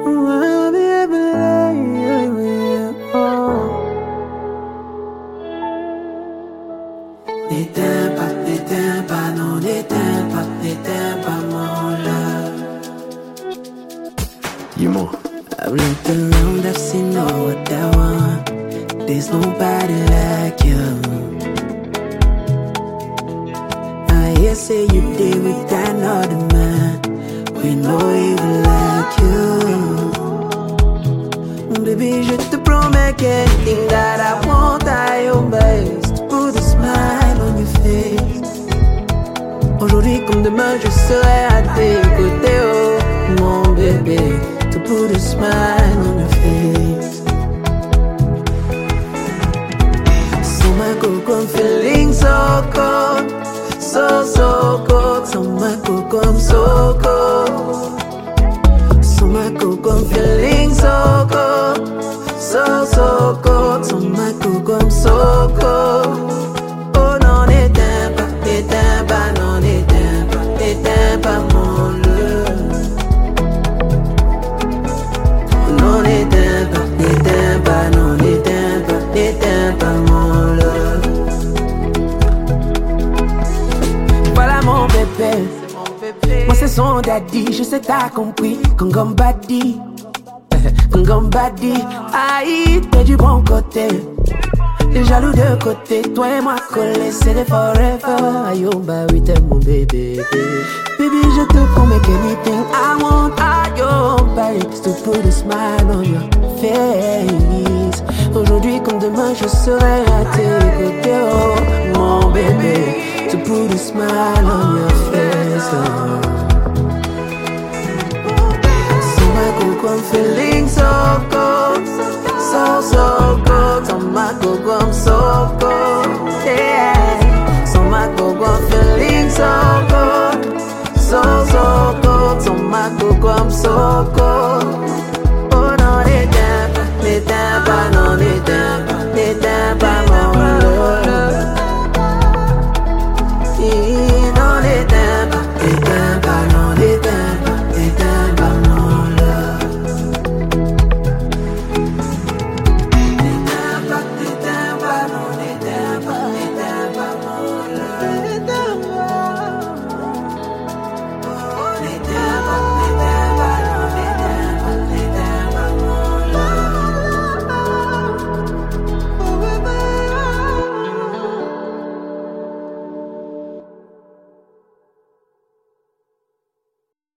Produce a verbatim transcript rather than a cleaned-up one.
N'éteins pas, n'éteins pas, non, n'éteins pas, n'éteins pas mon love. You more. I've looked around, I've seen no what I want. There's nobody like you. I hear say you did with another man. We know even like you. Baby, je te promets qu'anything that I want, I obey. Put a smile on your face. Aujourd'hui comme demain, je serai à tes côtés, oh mon bébé. To put a smile on your face. So my coco, I'm feeling so cold. So, so cold. So my coco, I'm so cold. So my coco, I'm feeling so cold. So, so cold. So my coco, I'm so cold. Oh non, n'éteins pas, n'éteins pas, non, n'éteins pas, n'éteins pas mon love. Non, n'éteins pas, n'éteins pas, non, n'éteins pas, n'éteins pas mon love. Voilà mon bébé, moi c'est son daddy, je sais t'as compris. Kongom badi, Kongom badi, aïe, t'es du bon côté. Les jaloux de côté, toi et moi collés, c'est des forever. Aïe, oh bah oui, t'es mon bébé. Baby, je te promets qu'anything I want, aïe, oh bah it's to put a smile on your face. Aujourd'hui comme demain, je serai à tes côtés, oh mon bébé. To put a smile on your face, oh. So my coco, I'm feeling so cold. So, so cold. So my coco, I'm so cold. Yeah. So my coco, I'm feeling so cold. So, so cold. So my coco, I'm so cold. Oh non, n'éteins pas, n'éteins pas, non, n'éteins pas, n'éteins pas.